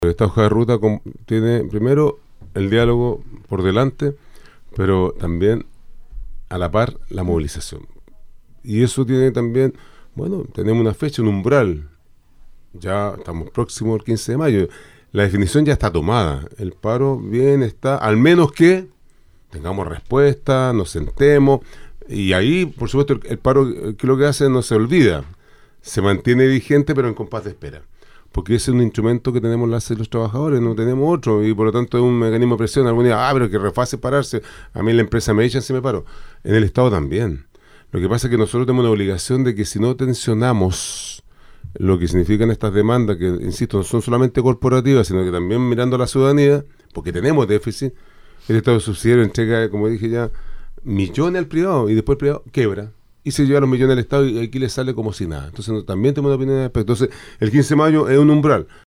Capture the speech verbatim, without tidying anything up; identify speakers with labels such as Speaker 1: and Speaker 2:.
Speaker 1: Esta hoja de ruta con- tiene primero el diálogo por delante, pero también a la par la movilización. Y eso tiene también, bueno, tenemos una fecha, un umbral. Ya estamos próximos al quince de mayo. La definición ya está tomada. El paro bien está, al menos que tengamos respuesta, nos sentemos. Y ahí, por supuesto, el, el paro, eh, que lo que hace no se olvida. Se mantiene vigente, pero en compás de espera. Porque ese es un instrumento que tenemos las y los trabajadores, no tenemos otro, y por lo tanto es un mecanismo de presión. Algún día, ah, pero que refase pararse. A mí en la empresa me echan si me paro. En el Estado también. Lo que pasa es que nosotros tenemos una obligación de que si no tensionamos lo que significan estas demandas, que, insisto, no son solamente corporativas, sino que también mirando a la ciudadanía, porque tenemos déficit, el Estado subsidiario entrega, como dije ya, millones al privado, y después el privado quebra, y se lleva los millones al Estado, y aquí le sale como si nada. Entonces no, también tenemos una opinión al respecto. Entonces, el quince de mayo es un umbral,